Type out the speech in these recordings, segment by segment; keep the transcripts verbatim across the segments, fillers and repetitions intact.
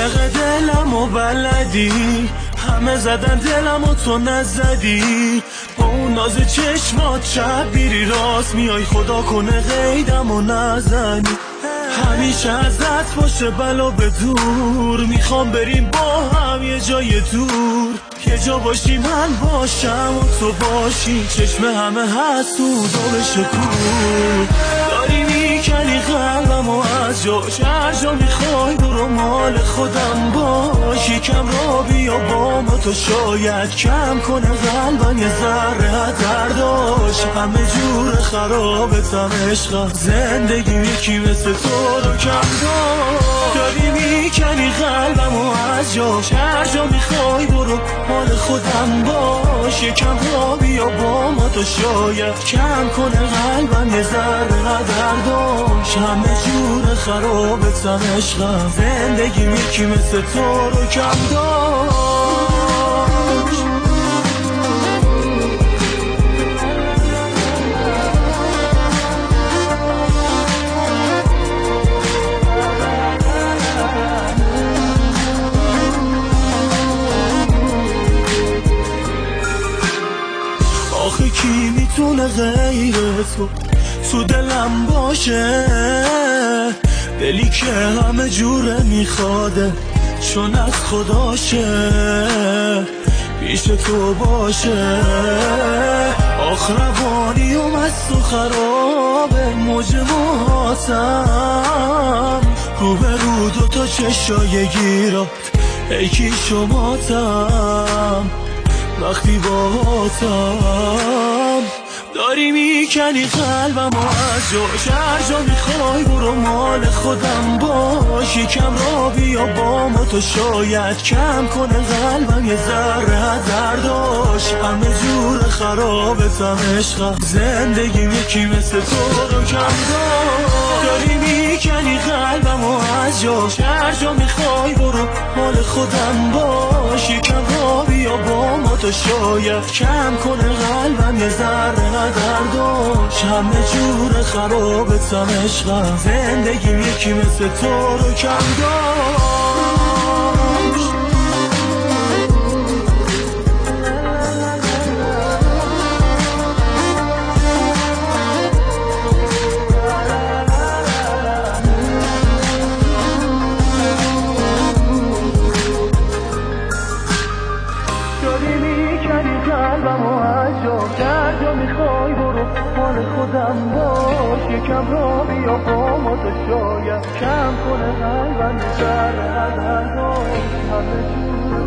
عاشق دلم و بلدی، همه زدن دلم و تو نزدی. با اون ناز چشمات شب بیری راست میای، خدا کنه قیدم و نزنی. همیشه ازت باشه بلا به دور، میخوام بریم با هم یه جای دور. یه جا باشی من باشم و تو باشی، چشم همه هست تو دور شکور. داری میکنی قلبم و از جاش، هر جا میخوای برو مال خودم باش. یکم را بیا با ما تو شاید کم کنه قلبم یه ذره درداش. همه جور خرابتم عشقم، زندگی یکی مثل تو رو کم داشت. داری میکنی قلبم و از جاش، هر جا میخوای برو مال خودم باش. یکم را بیا با ما تو شاید کم کنه قلبم یه ذره درداش. همه جور خرابتم عشقم، زندگی یکی مثل تو رو کم داشت. آخه کی میتونه غیر تو تو دلم باشه؟ دلی که همه جوره میخواده چون از خداشه، پیش تو باشه. آخروانی و مست و خرابه موج موهاتم، رو به رو دوتا چشای گیرات ای کی شماتم. وقتی باهاتم داری میکنی قلبم و از جاش، هر جا میخوای برو مال خودم باش. یکم را بیا با ما تو شاید کم کنه قلبم یه ذره درداش. همه جور خرابتم عشقم، زندگی یکی مثل تو رو کم داشت. داری میکنی قلبم و از جاش، هر جا میخوای برو مال خودم باش. یکم را بیا با ما تو شاید کم کنه قلبم یه ذره درداش. همه جور خرابتم عشقم، زندگی یکی مثل تو رو کم داشت. قلبم و از جاش، هر جا میخوای برو مال خودم باش. یکم را بیا با ما تو شاید کم کنه قلبم یه ذره درداش. همه جور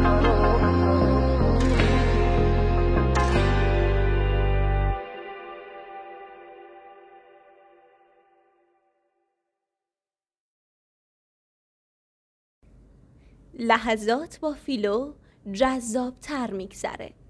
لحظات با فیلو جذاب تر میگذره.